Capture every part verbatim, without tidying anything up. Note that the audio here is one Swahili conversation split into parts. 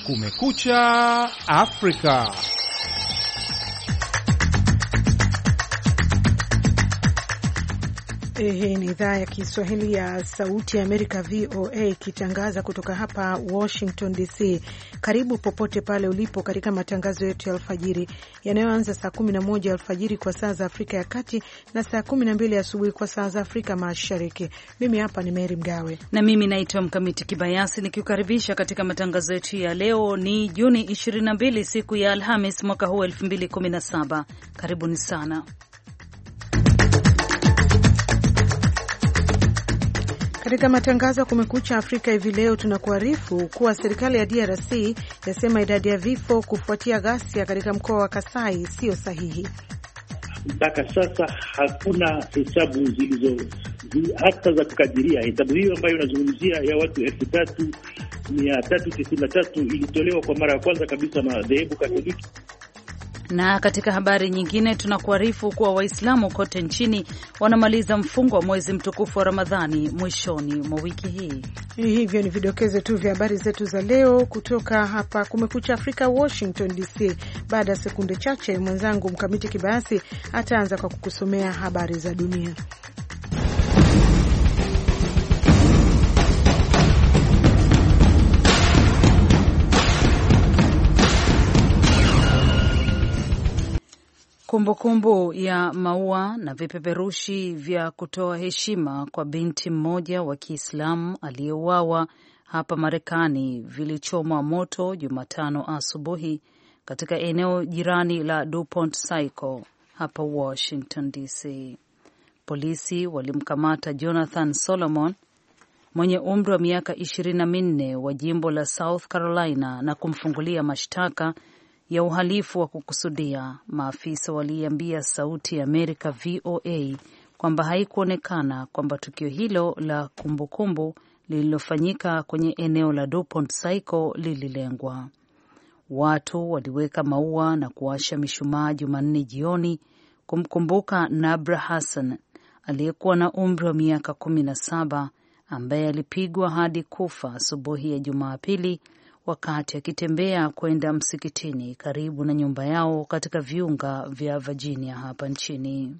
Kumekucha Afrika. Hii ni idhaa ya Kiswahili ya Sauti ya Amerika, V O A, ikitangaza kutoka hapa Washington D C. Karibu popote pale ulipo katika matangazo yetu ya alfajiri yanayoanza saa kumi na moja alfajiri kwa saa za Afrika ya Kati na saa kumi na mbili asubuhi kwa saa za Afrika Mashariki. Mimi hapa ni Mary Mgawe na mimi naitwa Mkamiti Kibayasi, nikiukaribisha katika matangazo yetu ya leo. Ni Juni ishirini na mbili, siku ya Alhamis, mwaka huu elfu mbili kumi na saba. Karibuni sana. Katika matangazo ya Kumekucha Afrika hivi leo tunakuarifu kuwa serikali ya D R C yasema idadi ya vifo kufuatia ghasia katika mkoa wa Kasai sio sahihi. Mpaka sasa hakuna hesabu zilizo hata za kukadiria. Hesabu hiyo ambayo unazungumzia ya watu elfu tatu mia tatu tisini na tatu ilitolewa kwa mara ya kwanza kabisa na dhehebu Katoliki. Na katika habari nyingine tunakuarifu kuwa Waislamu kote nchini wanamaliza mfungo wa mwezi mtukufu wa Ramadhani mwishoni mwa wiki hii. Hivyo ni vidokezo tu vya habari zetu za leo kutoka hapa Kumekucha Afrika, Washington D C. Baada ya sekunde chache mwenzangu Mkamiti Kibayasi ataanza kwa kukusomea habari za dunia. Kumbukumbu kumbu ya maua na vipeperushi vya kutoa heshima kwa binti mmoja wa Kiislamu aliyeuawa hapa Marekani vilichomwa moto Jumatano asubuhi katika eneo jirani la DuPont Circle hapa Washington D C. Polisi walimkamata Jonathan Solomon mwenye umri wa miaka ishirini na minne wa jimbo la South Carolina na kumfungulia mashtaka ya uhalifu wa kukusudia. Maafisa waliambia Sauti ya Amerika V O A kwamba haikuonekana kwamba tukio hilo la kumbukumbu lililofanyika kwenye eneo la DuPont Circle lililengwa. Watu waliweka maua na kuwasha mishumaa Jumanne jioni kumkumbuka Nabra Hassan aliyekuwa na umri wa miaka kumi na saba ambaye alipigwa hadi kufa asubuhi ya Jumapili wakati akitembea kwenda msikitini karibu na nyumba yao katika viunga vya Virginia hapa nchini.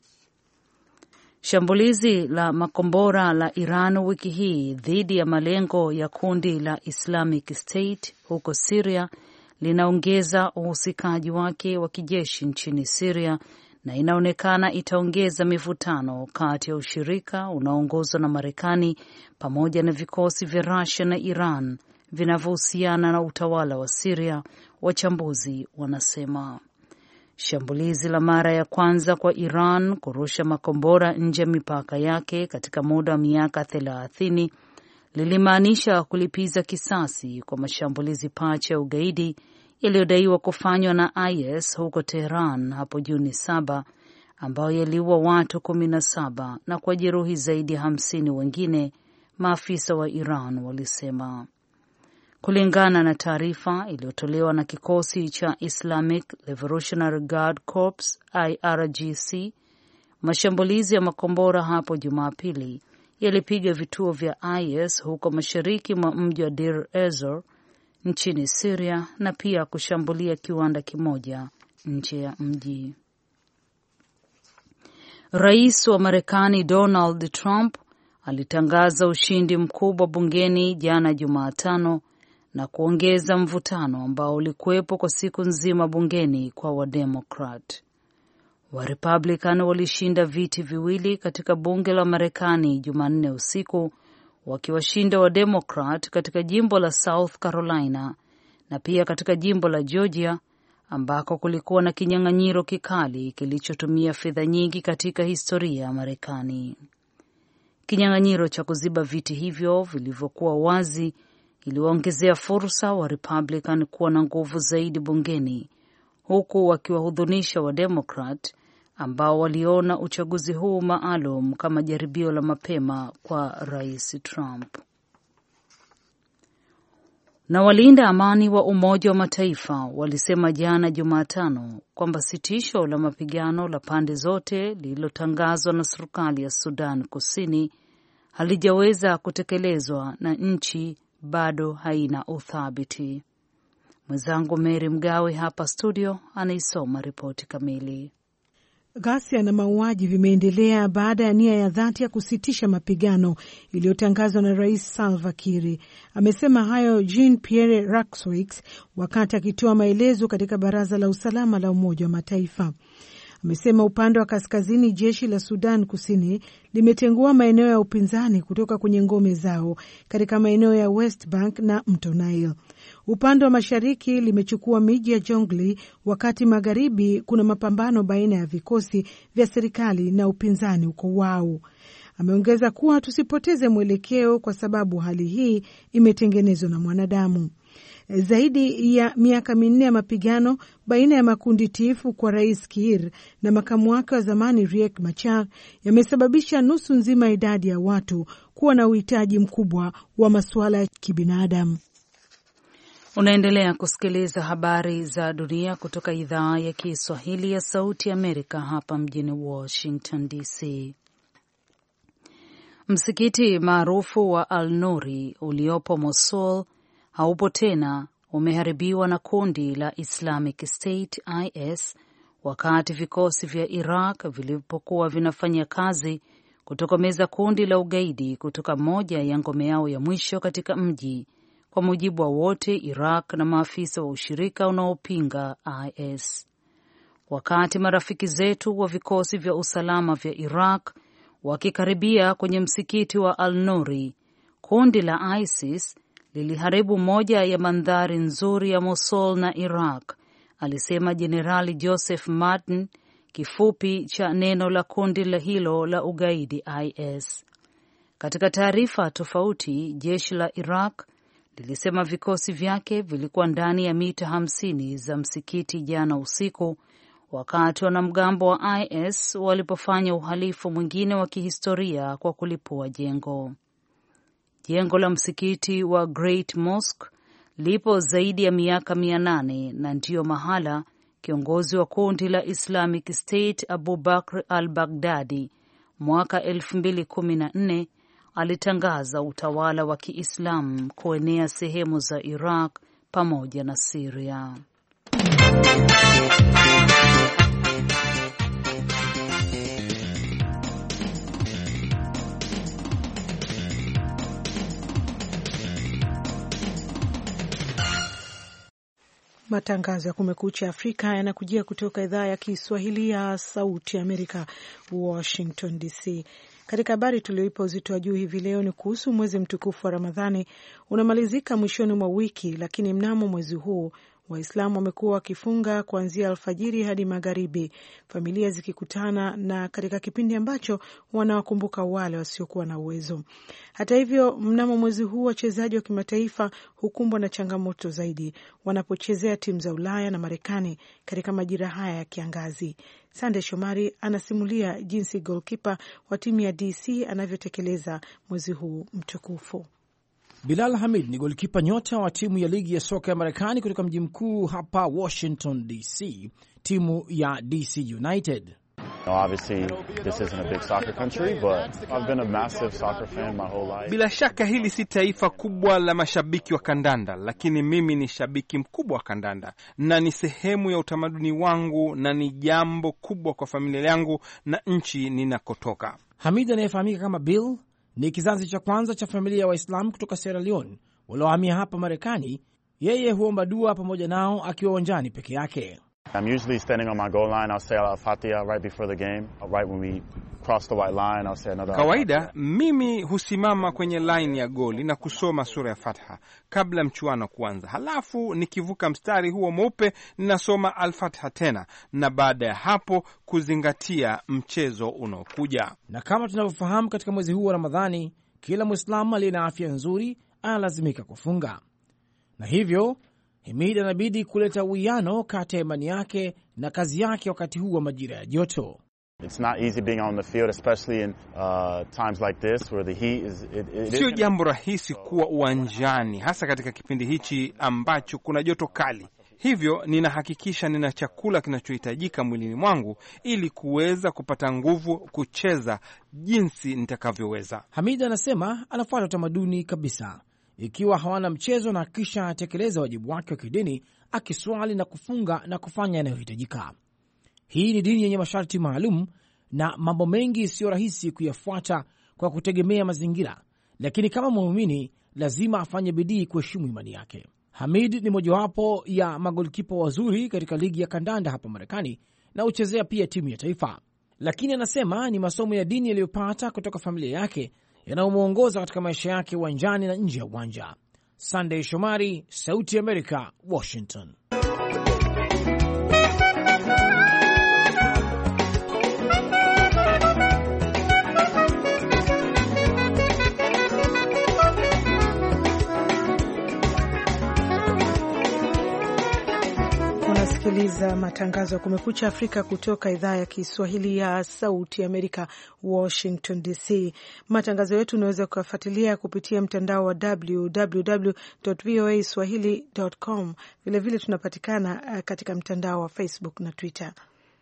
Shambulizi la makombora la Iran wiki hii dhidi ya malengo ya kundi la Islamic State huko Syria linaongeza uhusikaji wake wa kijeshi nchini Syria na inaonekana itaongeza mivutano kati ya ushirika unaoongozwa na Marekani pamoja na vikosi vya Russia na Iran vinavyohusiana na utawala wa Syria, wachambuzi wanasema. Shambulizi la mara ya kwanza kwa Iran kurusha makombora nje ya mipaka yake katika muda wa miaka thelathini lilimaanisha kulipiza kisasi kwa mashambulizi pacha ya ugaidi yaliyodaiwa kufanywa na I S huko Tehran hapo Juni saba, ambayo yaliua watu kumi na saba na kwa jeruhi zaidi ya hamsini wengine, maafisa wa Iran walisema. Kulingana na taarifa iliyotolewa na kikosi cha Islamic Revolutionary Guard Corps I R G C, mashambulizi ya makombora hapo Jumapili yalipiga vituo vya I S huko mashariki mwa mji wa Deir ez-Zor nchini Syria na pia kushambulia kiwanda kimoja nje ya mji. Rais wa Marekani Donald Trump alitangaza ushindi mkubwa bungeni jana Jumatano na kuongeza mvutano ambao ulikuwepo kwa siku nzima bungeni kwa Wademokrat. Warepublican walishinda viti viwili katika bunge la Marekani Jumanne usiku, wakiwashinda Wademokrat katika jimbo la South Carolina na pia katika jimbo la Georgia ambako kulikuwa na kinyang'anyiro kikali kilichotumia fedha nyingi katika historia ya Marekani. Kinyang'anyiro cha kuziba viti hivyo vilivyokuwa wazi iliwaongezea fursa wa Republican kuwa na nguvu zaidi bungeni, huku wakiwahudhunisha wa Democrat ambao waliona uchaguzi huu maalum kama jaribio la mapema kwa Rais Trump. Na walinda amani wa Umoja wa Mataifa walisema jana Jumatano kwamba sitisho la mapigano la pande zote lililotangazwa na serikali ya Sudan Kusini halijaweza kutekelezwa na nchi bado haina uthabiti. Mwenzangu Mary Mgawe hapa studio anaisoma ripoti kamili. Ghasia na mauaji vimeendelea baada ya nia ya dhati ya kusitisha mapigano iliyotangazwa na Rais Salva Kiir. Amesema hayo Jean-Pierre Raxoix wakati akitoa maelezo katika Baraza la Usalama la Umoja wa Mataifa. Amesema upande wa kaskazini jeshi la Sudan Kusini limetengua maeneo ya upinzani kutoka kwenye ngome zao katika maeneo ya West Bank na Mto Nile. Upande wa mashariki limechukua miji ya Jonglei, wakati magharibi kuna mapambano baina ya vikosi vya serikali na upinzani uko wao. Ameongeza kuwa tusipoteze mwelekeo kwa sababu hali hii imetengenezwa na mwanadamu. Zaidi ya miaka minne ya mapigano baina ya makundi tifu kwa Rais Kiir na makamu wake wa zamani Riek Machar yamesababisha nusu nzima idadi ya watu kuwa na uhitaji mkubwa wa masuala ya kibinadamu. Unaendelea kusikiliza habari za dunia kutoka idhaa ya Kiswahili ya Sauti ya Amerika hapa mjini Washington D C. Msikiti maarufu wa Al-Nuri uliopo Mosul haupo tena, umeharibiwa na kundi la Islamic State I S wakati vikosi vya Iraq vilipokuwa vinafanya kazi kutokomeza kundi la ugaidi kutoka moja ya ngome yao ya mwisho katika mji, kwa mujibu wa wote Iraq na maafisa wa ushirika unaopinga I S. Wakati marafiki zetu wa vikosi vya usalama vya Iraq wakikaribia kwenye msikiti wa Al-Nuri, kundi la ISIS liliharibu moja ya mandhari nzuri ya Mosul na Iraq, alisema Jenerali Joseph Martin, kifupi cha neno la kundi la hilo la ugaidi I S. Katika taarifa tofauti, jeshi la Iraq lilisema vikosi vyake vilikuwa ndani ya mita hamsini za msikiti jana usiku, wakati wanamgambo wa I S walipofanya uhalifu mwingine wa kihistoria kwa kulipua jengo. Jengo la msikiti wa Great Mosque lipo zaidi ya miaka mia nane na ndiyo mahala kiongozi wa kundi la Islamic State Abu Bakr al-Baghdadi mwaka elfu mbili kumi na nne alitangaza utawala wa Kiislamu kuenea sehemu za Iraq pamoja na Syria. Matangazo ya Kumekucha Afrika yanakujia kutoka idhaa ya Kiswahili ya Sauti Amerika, Washington D C. Katika habari tulioipa uzito wa juu hivi leo ni kuhusu mwezi mtukufu wa Ramadhani. Unamalizika mwishoni mwa wiki, lakini mnamo mwezi huu Waislamu wamekuwa wakifunga kuanzia alfajiri hadi magharibi, familia zikikutana na katika kipindi ambacho wanawakumbuka wale wasiokuwa na uwezo. Hata hivyo, mnamo mwezi huu wachezaji wa kimataifa hukumbwa na changamoto zaidi wanapochezea timu za Ulaya na Marekani katika majira haya ya kiangazi. Sande Shomari anasimulia jinsi goalkeeper wa timu ya D C anavyotekeleza mwezi huu mtukufu. Bilal Hamid ni golikipa nyota wa timu ya ligi ya soka ya Marekani kutoka mji mkuu hapa Washington D C, timu ya D C United. Bila shaka hili si taifa kubwa la mashabiki wa kandanda, lakini mimi ni shabiki mkubwa wa kandanda na ni sehemu ya utamaduni wangu na ni jambo kubwa kwa familia yangu na nchi ninakotoka. Hamid anayefahamika kama Bill ni kizazi cha kwanza cha familia ya Waislamu kutoka Sierra Leone waliohamia hapa Marekani. Yeye huomba dua pamoja nao akiwa uwanjani peke yake. I'm usually standing on my goal line. I'll say Al-Fatiha right before the game. Right when we cross the white line, I'll say another. Kawaida mimi husimama kwenye line ya goli na kusoma sura ya Fatiha kabla mchuano kuanza. Halafu nikivuka mstari huo mweupe ninasoma Al-Fatiha tena, na baada ya hapo kuzingatia mchezo unaokuja. Na kama tunavyofahamu, katika mwezi huu wa Ramadhani kila Muislamu aliye na afya nzuri analazimika kufunga. Na hivyo Hamid anabidi kuleta uwiano kati ya imani yake na kazi yake wakati huu wa majira ya joto. It's not easy being on the field, especially in uh, times like this where the heat is it, it Sio jambo rahisi kuwa uwanjani, hasa katika kipindi hichi ambacho kuna joto kali. Hivyo ninahakikisha nina chakula kinachohitajika mwilini mwangu ili kuweza kupata nguvu kucheza jinsi nitakavyoweza. Hamid anasema anafuata utamaduni kabisa. ikiwa hawana mchezo na kisha atekeleza wajibu wake wa kidini, akiswali na kufunga na kufanya yanayohitajika. Hii ni dini yenye masharti maalum na mambo mengi siyo rahisi kuyafuata kwa kutegemea mazingira, lakini kama muumini lazima afanye bidii kuheshimu imani yake. Hamid ni mojawapo ya magolikipa wazuri katika ligi ya kandanda hapa Marekani na uchezea pia timu ya taifa, lakini anasema ni masomo ya dini yaliyopata kutoka familia yake yanayomwongoza katika maisha yake uwanjani na nje ya uwanja. Sunday Shomari, Sauti ya Amerika, Washington. Unasikiliza matangazo ya Kumekucha Afrika kutoka idhaa ya Kiswahili ya Sauti ya Amerika, Washington D C. Matangazo yetu unaweza kufuatilia kupitia mtandao wa w w w dot voa swahili dot com. Vilevile tunapatikana katika mtandao wa Facebook na Twitter.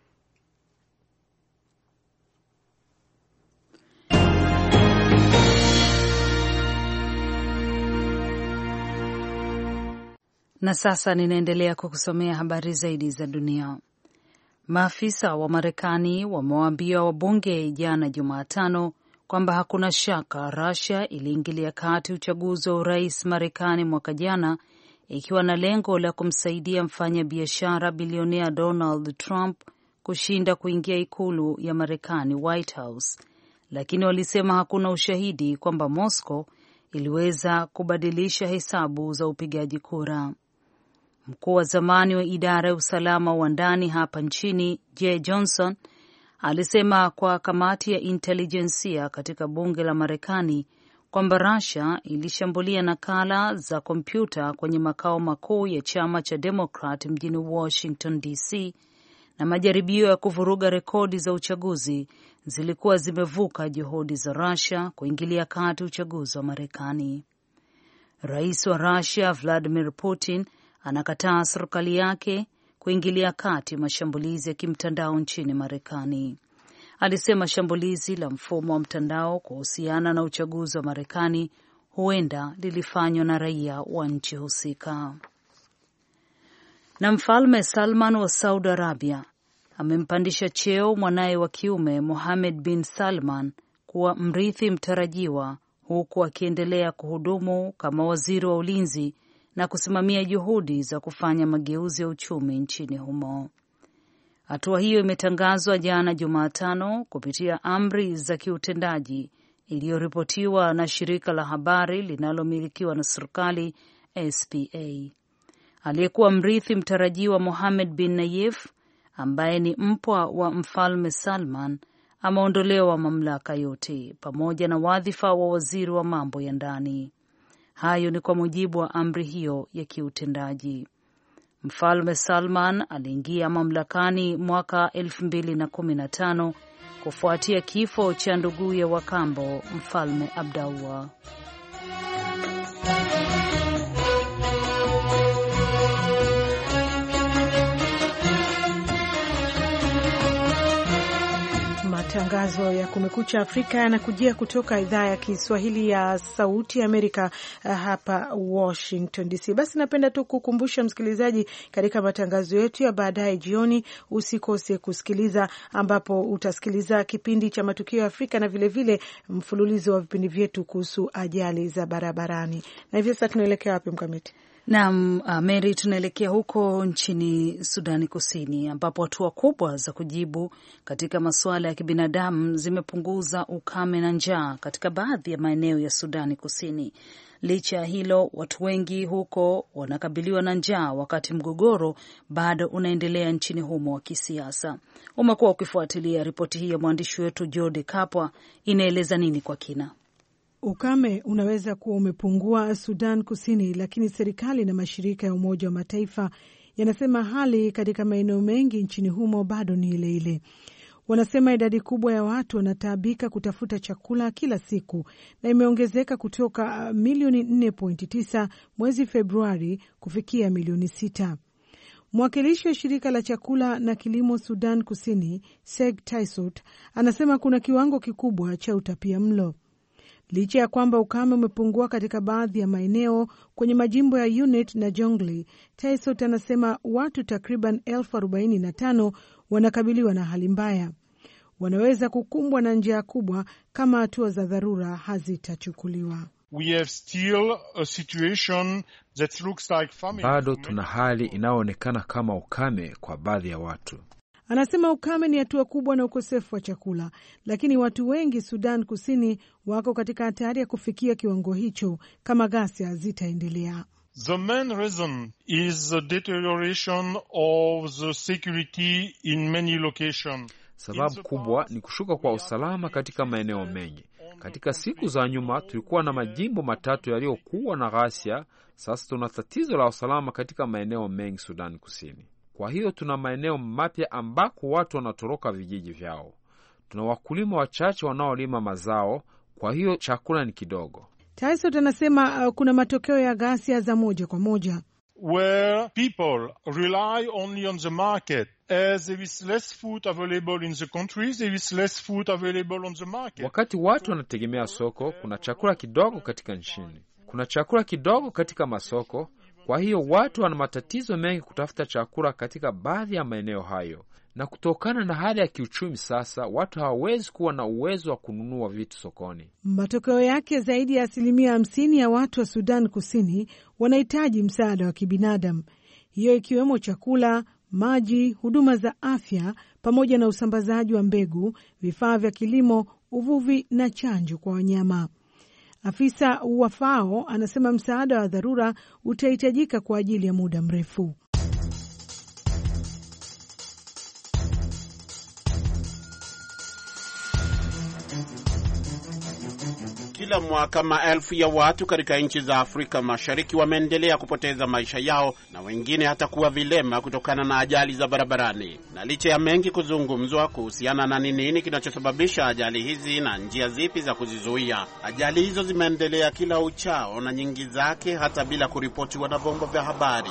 Na sasa ninaendelea kukusomea habari zaidi za dunia. Maafisa wa Marekani wamewaambia wabunge jana Jumatano kwamba hakuna shaka Russia iliingilia kati uchaguzi wa urais Marekani mwaka jana, ikiwa na lengo la kumsaidia mfanya biashara bilionea Donald Trump kushinda kuingia ikulu ya Marekani, White House, lakini walisema hakuna ushahidi kwamba Moscow iliweza kubadilisha hesabu za upigaji kura. Mkuu wa zamani wa idara ya usalama wa ndani hapa nchini, Jay Johnson, alisema kwa kamati ya intelijensia katika bunge la Marekani kwamba Russia ilishambulia nakala za kompyuta kwenye makao makuu ya chama cha Democrat mjini Washington D C, na majaribio ya kuvuruga rekodi za uchaguzi zilikuwa zimevuka juhudi za Russia kuingilia kati uchaguzi wa Marekani. Rais wa Russia Vladimir Putin anakataa serikali yake kuingilia kati mashambulizi ya kimtandao nchini Marekani. Alisema shambulizi la mfumo wa mtandao kuhusiana na uchaguzi wa Marekani huenda lilifanywa na raia wa nchi husika. Na Mfalme Salman wa Saudi Arabia amempandisha cheo mwanaye wa kiume Mohammed bin Salman kuwa mrithi mtarajiwa, huku akiendelea kuhudumu kama waziri wa ulinzi na kusimamia juhudi za kufanya mageuzi ya uchumi nchini humo. Hatua hiyo imetangazwa jana Jumatano kupitia amri za kiutendaji iliyoripotiwa na shirika la habari linalomilikiwa na serikali S P A. Aliyekuwa mrithi mtarajiwa Mohammed bin Nayef, ambaye ni mpwa wa Mfalme Salman, ameondolewa mamlaka yote pamoja na wadhifa wa waziri wa mambo ya ndani. Hayo ni kwa mujibu wa amri hiyo ya kiutendaji. Mfalme Salman aliingia mamlakani mwaka elfu mbili na kumi na tano kufuatia kifo cha nduguye wa kambo Mfalme Abdallah. Matangazo ya Kumekucha Afrika yanakujia kutoka idhaa ya Kiswahili ya Sauti ya Amerika hapa Washington D C. Basi napenda tu kukumbusha msikilizaji, katika matangazo yetu ya baadaye jioni usikose kusikiliza, ambapo utasikiliza kipindi cha matukio ya Afrika na vile vile mfululizo wa vipindi vyetu kuhusu ajali za barabarani. Na hivyo sasa tunaelekea wapi, Mkamiti? Naam, Mary, tunaelekea huko nchini Sudani Kusini, ambapo hatua kubwa za kujibu katika masuala ya kibinadamu zimepunguza ukame na njaa katika baadhi ya maeneo ya Sudani Kusini. Licha ya hilo, watu wengi huko wanakabiliwa na njaa wakati mgogoro bado unaendelea nchini humo wa kisiasa. Umekuwa ukifuatilia ripoti hii ya mwandishi wetu Jode Kapwa. Inaeleza nini kwa kina? Ukame unaweza kuwa umepungua Sudan Kusini, lakini serikali na mashirika ya Umoja wa Mataifa yanasema hali katika maeneo mengi nchini humo bado ni ile ile. Wanasema idadi kubwa ya watu wanataabika kutafuta chakula kila siku na imeongezeka kutoka milioni nne nukta tisa mwezi Februari kufikia milioni sita. Mwakilishi wa shirika la chakula na kilimo Sudan Kusini, Seg Taisot, anasema kuna kiwango kikubwa cha utapia mlo. Licha ya kwamba ukame umepungua katika baadhi ya maeneo kwenye majimbo ya Unit na Jonglei, Taisot anasema watu takriban elfu arobaini na tano wanakabiliwa na hali mbaya. Wanaweza kukumbwa na njaa kubwa kama hatua za dharura hazitachukuliwa. We have still a situation that looks like famine. Bado tuna hali inayoonekana kama ukame kwa baadhi ya watu. Anasema ukame ni hatua kubwa na ukosefu wa chakula, lakini watu wengi Sudan Kusini wako katika hatari ya kufikia kiwango hicho kama ghasia zitaendelea. The main reason is the deterioration of the security in many locations. Sababu kubwa ni kushuka kwa usalama katika maeneo mengi. Katika siku za nyuma tulikuwa na majimbo matatu yaliyokuwa na ghasia. Sasa tuna tatizo la usalama katika maeneo mengi Sudan Kusini. Kwa hiyo tuna maeneo mapya ambako watu wanatoroka vijiji vyao. Tuna wakulima wachache wanaolima mazao, kwa hiyo chakula ni kidogo. Tyson anasema uh, kuna matokeo ya ghasia za moja kwa moja. Where people rely only on the market, as there is less food available in the country, there is less food available on the market. Wakati watu wanategemea soko, kuna chakula kidogo katika nchini. Kuna chakula kidogo katika masoko. Kwa hiyo watu wana matatizo mengi kutafuta chakula katika baadhi ya maeneo hayo. Na kutokana na hali ya kiuchumi sasa, watu hawawezi kuwa na uwezo wa kununua vitu sokoni. Matokeo yake, zaidi ya asilimia hamsini ya watu wa Sudan Kusini wanahitaji msaada wa kibinadamu, hiyo ikiwemo chakula, maji, huduma za afya, pamoja na usambazaji wa mbegu, vifaa vya kilimo, uvuvi na chanjo kwa wanyama. Afisa wa FAO anasema msaada wa dharura utahitajika kwa ajili ya muda mrefu. Kila mwaka maelfu ya watu katika nchi za Afrika Mashariki wameendelea kupoteza maisha yao na wengine hata kuwa vilema kutokana na ajali za barabarani. Na licha ya mengi kuzungumzwa kuhusiana na ni nini kinachosababisha ajali hizi na njia zipi za kuzizuia, ajali hizo zimeendelea kila uchao na nyingi zake hata bila kuripotiwa na vyombo vya habari.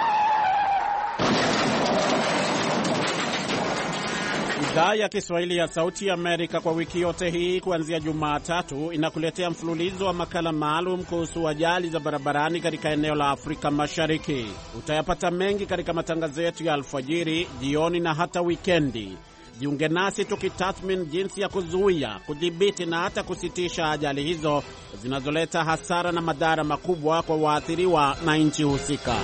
Idhaa ya Kiswahili ya Sauti ya Amerika kwa wiki yote hii kuanzia Jumatatu inakuletea mfululizo wa makala maalum kuhusu ajali za barabarani katika eneo la Afrika Mashariki. Utayapata mengi katika matangazo yetu ya alfajiri, jioni na hata wikendi. Jiunge nasi tukitathmini jinsi ya kuzuia, kudhibiti na hata kusitisha ajali hizo zinazoleta hasara na madhara makubwa kwa waathiriwa na nchi husika.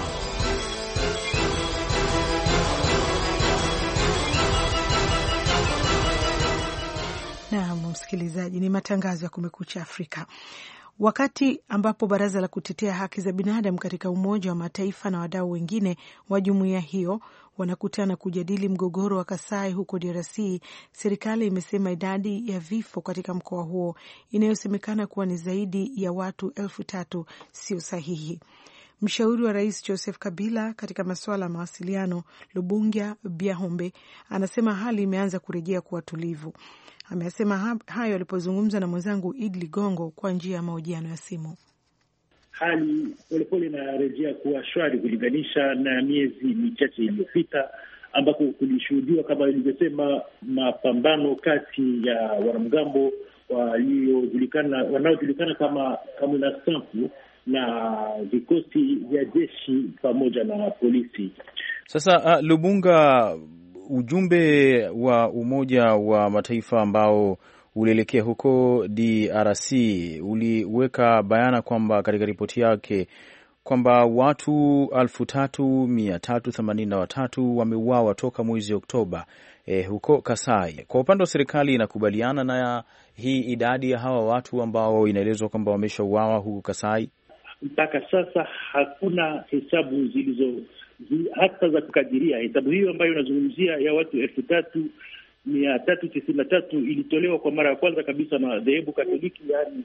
Na msikilizaji, ni matangazo ya Kumekucha Afrika. Wakati ambapo baraza la kutetea haki za binadamu katika Umoja wa Mataifa na wadau wengine wa jumuiya hiyo wanakutana kujadili mgogoro wa Kasai huko D R C, serikali imesema idadi ya vifo katika mkoa huo inayosemekana kuwa ni zaidi ya watu elfu tatu sio sahihi. Mshauri wa Rais Joseph Kabila katika masuala ya mawasiliano, Lubungia Biahombe, anasema hali imeanza kurejea kuwa tulivu. Amesema hayo alipozungumza na mwenzangu Idi Ligongo kwa njia ya mahojiano ya simu. Hali polepole inarejea kuwa shwari kulinganisha na miezi michache iliyopita ambako kulishuhudiwa, kama ilivyosema, mapambano kati ya wanamgambo waliojulikana wanaojulikana kama Kamuna Sampu na vikosi vya jeshi pamoja na polisi. Sasa uh, Lubunga, ujumbe wa Umoja wa Mataifa ambao ulielekea huko D R C uliweka bayana kwamba katika ripoti yake kwamba watu elfu tatu mia tatu themanini na watatu wameuawa toka mwezi Oktoba eh, huko Kasai. Kwa upande wa serikali inakubaliana na hii idadi ya hawa watu ambao inaelezwa kwamba wameshauawa huko Kasai? Mpaka sasa hakuna hesabu zilizo zi, hata za kukadiria. Hesabu hiyo ambayo inazungumzia ya watu elfu tatu mia tatu tisini na tatu ilitolewa kwa mara ya kwanza kabisa na dhehebu Katoliki, yaani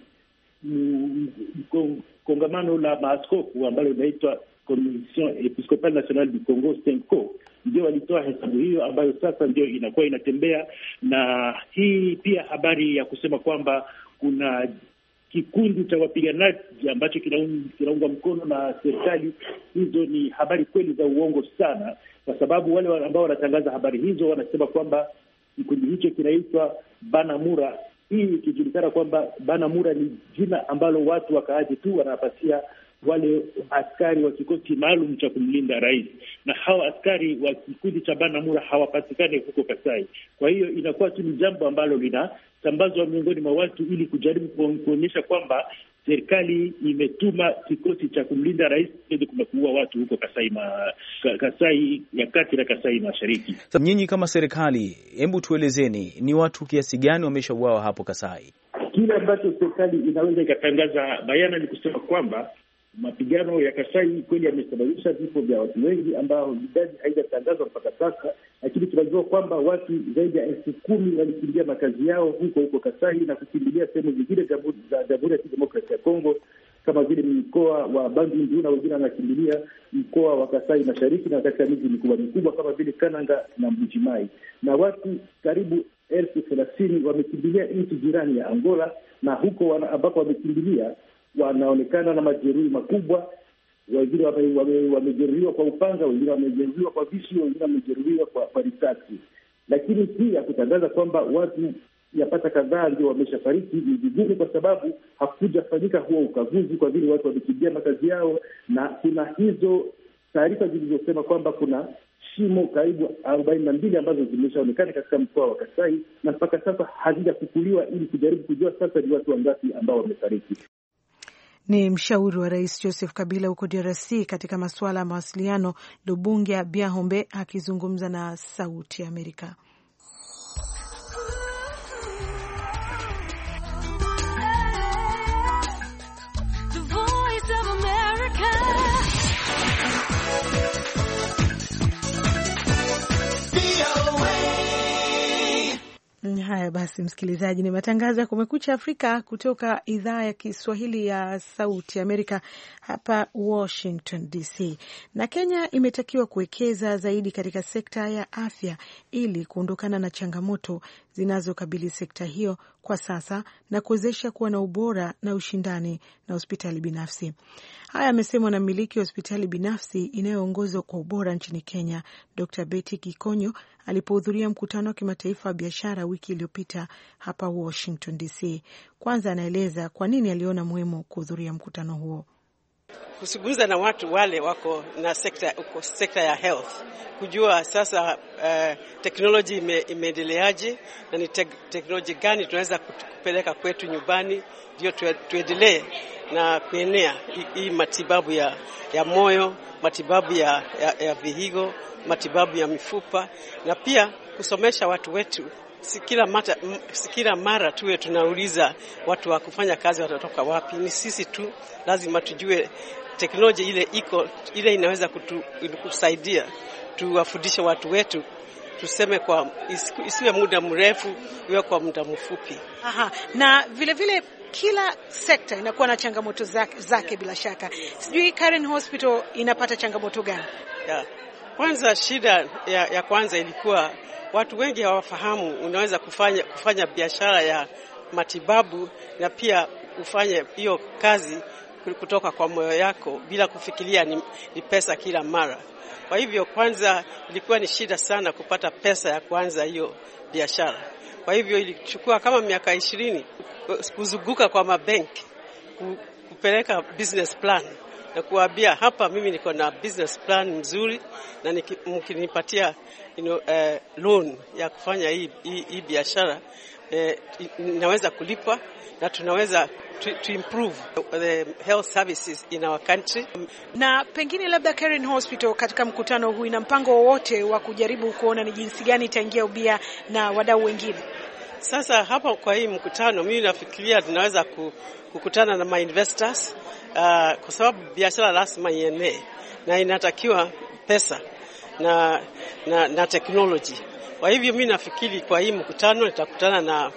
kongamano la maaskofu ambalo linaitwa Commission Episcopale Nationale du Congo C E N C O. Ndio walitoa hesabu hiyo ambayo sasa ndio inakuwa inatembea, na hii pia habari ya kusema kwamba kuna kikundi cha wapiganaji ambacho kinaungwa mkono na serikali. Hizo ni habari kweli za uongo sana, kwa sababu wale ambao wanatangaza habari hizo wanasema kwamba kikundi hicho kinaitwa Banamura hii ikijulikana kwamba Banamura ni jina ambalo watu wakaaji tu wanapatia wale askari wa kikosi maalum cha kumlinda rais, na hawa askari wa kikundi cha Banamura hawapatikane huko Kasai. Kwa hiyo inakuwa tu ni jambo ambalo linasambazwa miongoni mwa watu ili kujaribu kuonyesha kwamba serikali imetuma kikosi cha kumlinda rais ili kuua watu huko Kasai ma, Kasai ya kati na Kasai Mashariki. Sasa nyinyi kama serikali, hebu tuelezeni ni watu kiasi gani wameshauawa hapo Kasai? Kile ambacho serikali inaweza ikatangaza bayana ni kusema kwamba mapigano ya Kasai kweli yamesababisha vifo vya watu wengi ambao idadi haijatangazwa mpaka sasa, lakini tunajua kwamba watu zaidi ya elfu kumi walikimbia makazi yao huko huko Kasai na kukimbilia sehemu zingine za Jamhuri ya Kidemokrasia ya Kongo kama vile mkoa wa Bandundu, na wengine wanakimbilia mkoa wa Kasai Mashariki na katika miji mikubwa mikubwa kama vile Kananga na Mbuji-Mayi, na watu karibu elfu thelathini wamekimbilia nchi jirani ya Angola, na huko ambako wamekimbilia wanaonekana na majeruhi makubwa. Wengine wamejeruhiwa kwa upanga, wengine wamejeruhiwa kwa visu, wengine wamejeruhiwa kwa, kwa risasi. Lakini pia kutangaza kwamba watu yapata kadhaa ndio wameshafariki ni vigumu, kwa sababu hakujafanyika huo ukaguzi, kwa vile watu wamekimbia makazi yao, na kuna hizo taarifa zilizosema kwamba kuna shimo karibu arobaini na mbili ambazo zimeshaonekana katika mkoa wa Kasai, na mpaka sasa hazijafukuliwa ili kujaribu kujua sasa ni watu wangapi ambao wamefariki. Ni mshauri wa Rais Joseph Kabila huko D R C katika masuala ya mawasiliano, Lubungia Biahombe akizungumza na Sauti ya Amerika. Haya basi, msikilizaji, ni matangazo ya Kumekucha Afrika kutoka idhaa ya Kiswahili ya Sauti Amerika hapa Washington D C. Na Kenya imetakiwa kuwekeza zaidi katika sekta ya afya ili kuondokana na changamoto zinazokabili sekta hiyo kwa sasa na kuwezesha kuwa na ubora na ushindani na hospitali binafsi. Haya amesemwa na mmiliki wa hospitali binafsi inayoongozwa kwa ubora nchini Kenya, Doctor Betty Kikonyo, alipohudhuria mkutano wa kimataifa wa biashara wiki iliyopita hapa Washington D C. Kwanza anaeleza kwa nini aliona muhimu kuhudhuria mkutano huo. Kuzungumza na watu wale wako na sekta, uko sekta ya health, kujua sasa uh, teknoloji ime, imeendeleaje na ni te, teknoloji gani tunaweza kupeleka kwetu nyumbani ndio tuendelee na kuenea hii matibabu ya, ya moyo, matibabu ya, ya, ya vihigo, matibabu ya mifupa, na pia kusomesha watu wetu. Si kila mara, si kila mara tuwe tunauliza watu wa kufanya kazi watatoka wapi. Ni sisi tu lazima tujue teknolojia ile iko, ile inaweza kutu, kusaidia tuwafundishe watu wetu, tuseme kwa isiwe muda mrefu, iwe kwa muda mfupi. Aha, na vile vile kila sekta inakuwa na changamoto zake, zake bila shaka. Sijui Karen Hospital inapata changamoto gani? Yeah. Kwanza shida ya, ya kwanza ilikuwa watu wengi hawafahamu unaweza kufanya kufanya biashara ya matibabu na pia ufanye hiyo kazi kutoka kwa moyo yako bila kufikiria ni, ni pesa kila mara. Kwa hivyo kwanza ilikuwa ni shida sana kupata pesa ya kuanza hiyo biashara. Kwa hivyo ilichukua kama miaka ishirini kuzunguka kwa mabenki kupeleka business plan na kuambia hapa mimi niko na business plan mzuri na mkinipatia you know, uh, loan ya kufanya hii, hii, hii biashara uh, inaweza kulipa na tunaweza to, to improve the health services in our country. Na pengine labda Karen Hospital katika mkutano huu ina mpango wowote wa kujaribu kuona ni jinsi gani itaingia ubia na wadau wengine? Sasa hapa kwa hii mkutano mimi nafikiria tunaweza kukutana na ma investors uh, kwa sababu biashara lazima ienee na inatakiwa pesa na na, na technology. Kwa hivyo mimi nafikiri kwa hii mkutano nitakutana na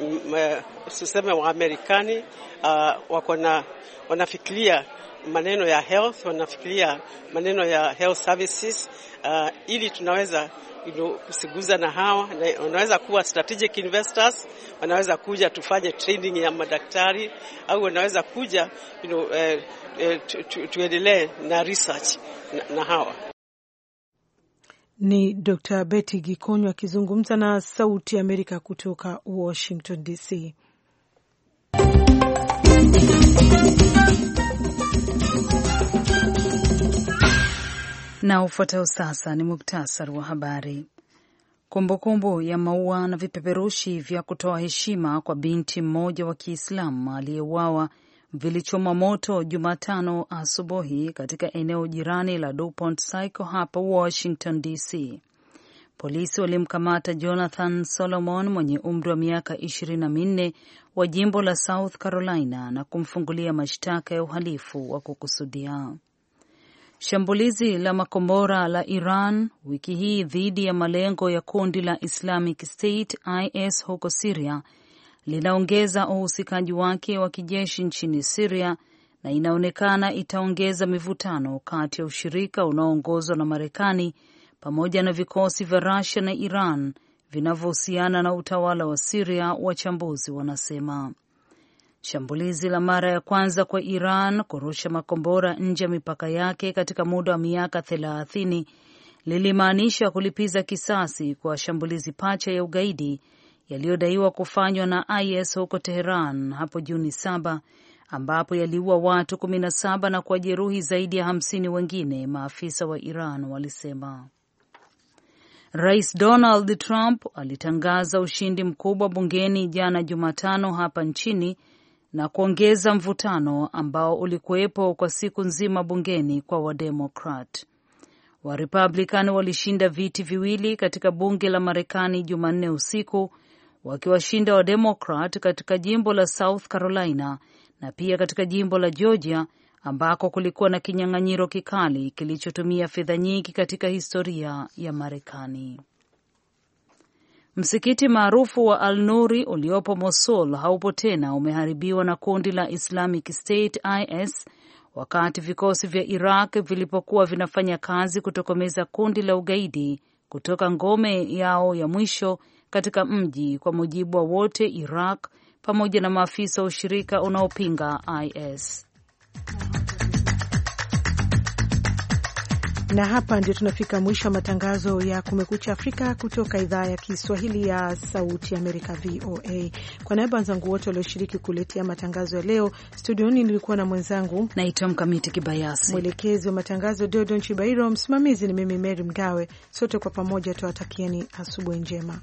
usiseme wa Amerikani uh, wako na wanafikiria maneno ya health, wanafikiria maneno ya health services uh, ili tunaweza you know, kusiguza na hawa na wanaweza kuwa strategic investors, wanaweza kuja tufanye training ya madaktari au wanaweza kuja you know, uh, uh, tuendelee na research na, na hawa. Ni Doctor Betty Gikonyo akizungumza na Sauti ya Amerika kutoka Washington D C. Na ufuatao sasa ni muktasari wa habari. Kumbukumbu ya maua na vipeperushi vya kutoa heshima kwa binti mmoja wa Kiislamu aliyeuawa vilichomwa moto Jumatano asubuhi katika eneo jirani la DuPont Circle hapa Washington D C. Polisi walimkamata Jonathan Solomon mwenye umri wa miaka ishirini na minne wa jimbo la South Carolina na kumfungulia mashtaka ya uhalifu wa kukusudia. Shambulizi la makombora la Iran wiki hii dhidi ya malengo ya kundi la Islamic State I S huko Syria linaongeza uhusikaji wake wa kijeshi nchini Syria na inaonekana itaongeza mivutano kati ya ushirika unaoongozwa na Marekani pamoja na vikosi vya Russia na Iran vinavyohusiana na utawala wa Syria, wachambuzi wanasema. Shambulizi la mara ya kwanza kwa Iran kurusha makombora nje ya mipaka yake katika muda wa miaka thelathini lilimaanisha kulipiza kisasi kwa shambulizi pacha ya ugaidi yaliyodaiwa kufanywa na I S huko Tehran hapo Juni saba, ambapo yaliua watu kumi na saba na kujeruhi zaidi ya hamsini wengine, maafisa wa Iran walisema. Rais Donald Trump alitangaza ushindi mkubwa bungeni jana Jumatano hapa nchini na kuongeza mvutano ambao ulikuwepo kwa siku nzima bungeni kwa Wademokrat. Warepublican walishinda viti viwili katika bunge la Marekani Jumanne usiku, wakiwashinda Wademokrat katika jimbo la South Carolina na pia katika jimbo la Georgia ambako kulikuwa na kinyang'anyiro kikali kilichotumia fedha nyingi katika historia ya Marekani. Msikiti maarufu wa Al-Nuri uliopo Mosul haupo tena, umeharibiwa na kundi la Islamic State I S wakati vikosi vya Iraq vilipokuwa vinafanya kazi kutokomeza kundi la ugaidi kutoka ngome yao ya mwisho katika mji, kwa mujibu wa wote Iraq pamoja na maafisa wa ushirika unaopinga I S. Na hapa ndio tunafika mwisho wa matangazo ya Kumekucha Afrika kutoka idhaa ya Kiswahili ya Sauti Amerika V O A. Kwa niaba ya wenzangu wote walioshiriki kuletea matangazo ya leo, studioni nilikuwa na mwenzangu naitwa Mkamiti Kibayasi, mwelekezi wa matangazo Dodon Chibairo, msimamizi ni mimi Mary Mgawe. Sote kwa pamoja tuwatakieni asubuhi njema.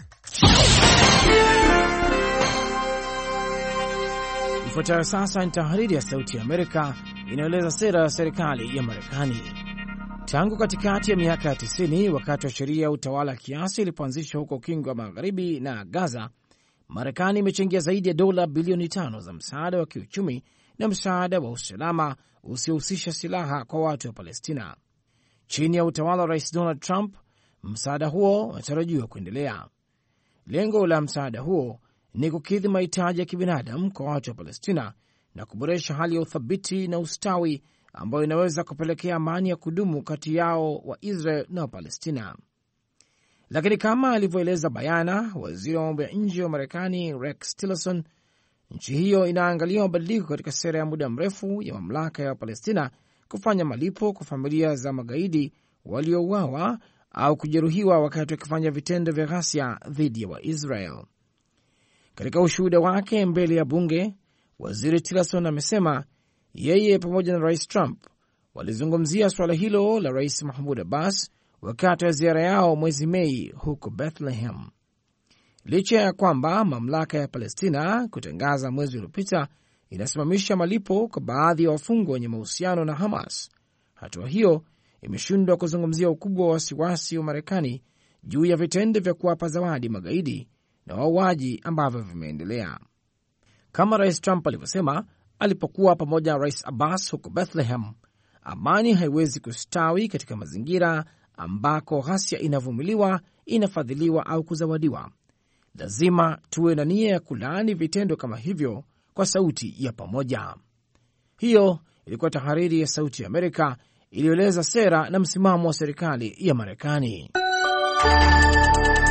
Ifuatayo sasa ni tahariri ya Sauti ya Amerika inayoeleza sera ya serikali ya Marekani. Tangu katikati ya miaka ya tisini, wakati wa sheria ya utawala kiasi ilipoanzishwa huko Ukingo wa Magharibi na Gaza, Marekani imechangia zaidi ya dola bilioni tano za msaada wa kiuchumi na msaada wa usalama usiohusisha silaha kwa watu wa Palestina. Chini ya utawala wa Rais Donald Trump, msaada huo unatarajiwa kuendelea. Lengo la msaada huo ni kukidhi mahitaji ya kibinadamu kwa watu wa Palestina na kuboresha hali ya uthabiti na ustawi ambayo inaweza kupelekea amani ya kudumu kati yao wa Israel na Palestina. Lakini kama alivyoeleza bayana waziri wa mambo ya nje wa Marekani Rex Tillerson, nchi hiyo inaangalia mabadiliko katika sera ya muda mrefu ya mamlaka ya Palestina kufanya malipo kwa familia za magaidi waliouawa au kujeruhiwa wakati wakifanya vitendo vya ghasia dhidi ya Waisrael. Katika ushuhuda wake mbele ya bunge, waziri Tillerson amesema yeye pamoja na Rais Trump walizungumzia suala hilo la Rais Mahmoud Abbas wakati wa ziara yao mwezi Mei huko Bethlehem. Licha ya kwamba mamlaka ya Palestina kutangaza mwezi uliopita inasimamisha malipo kwa baadhi ya wafungwa wenye mahusiano na Hamas, hatua hiyo imeshindwa kuzungumzia ukubwa wa wasiwasi wa Marekani juu ya vitendo vya kuwapa zawadi magaidi na wauaji ambavyo vimeendelea. Kama Rais Trump alivyosema alipokuwa pamoja na Rais Abbas huko Bethlehem, amani haiwezi kustawi katika mazingira ambako ghasia inavumiliwa, inafadhiliwa au kuzawadiwa. Lazima tuwe na nia ya kulaani vitendo kama hivyo kwa sauti ya pamoja. Hiyo ilikuwa tahariri ya Sauti ya Amerika iliyoeleza sera na msimamo wa serikali ya Marekani.